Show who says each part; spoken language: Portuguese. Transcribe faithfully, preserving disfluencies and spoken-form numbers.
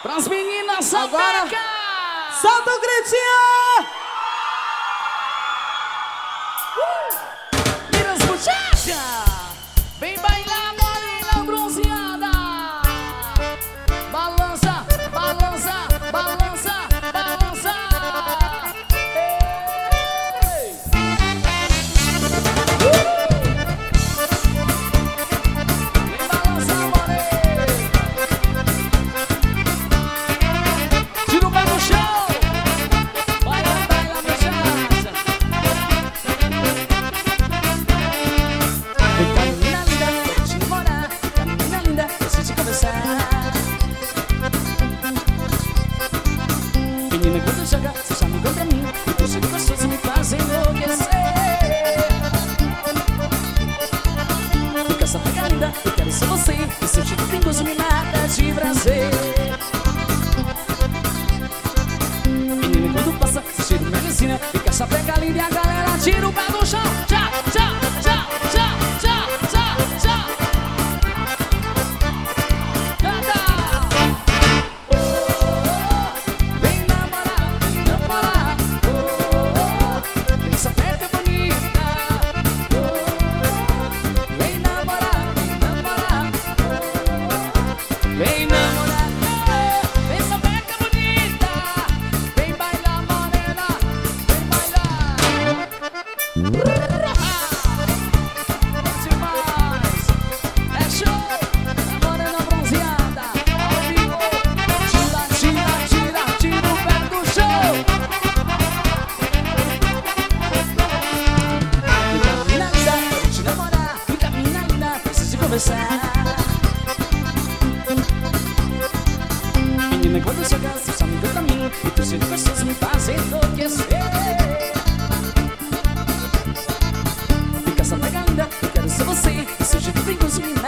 Speaker 1: Pras meninas
Speaker 2: agora,
Speaker 1: sapeca!
Speaker 2: solta o gritinho!
Speaker 1: Uh! Miras muchacha! Vem bailar, morena bronzeada! Balança, balança, balança, balança! Ei! Uh! Vem balançar, morena! Tira o pé no chão! Baila, baila, muchacha! Vem cá, menina linda, quero te namorar. Vem cá, menina linda, preciso te conversar. Menina, quando chega, você chama contra mim. E teu cheiro gostoso me faz enlouquecer. Fica essa pega linda, eu quero ser você. E seu cheiro pingoso me mata de prazer. Menina, quando passa, seu cheiro me alucina. Fica essa pega linda e a galera tira o pé do chão. Tchau, tchau, tchau, tchau, tchau, tchau, tchau. Canta! Oh, oh, vem namorar, vem namorar. Oh, oh, vem sapeca bonita. Oh, oh, vem namorar, vem namorar. Oh, vem namorar. Oh, vem sapeca bonita. Vem bailar, morena. Vem bailar. É demais. É show. A morena bronzeada. Ao vivo. Tira, tira, tira, tira o pé do chão. Vem cá, menina linda, quero te namorar. Vem cá, menina linda, preciso te conversar. Menina, quando chegar, você só me deu pra mim. E teu cheiro gostoso me faz enlouquecer. Fica essa pega linda, eu quero ser você. E seu jeito bem gostoso me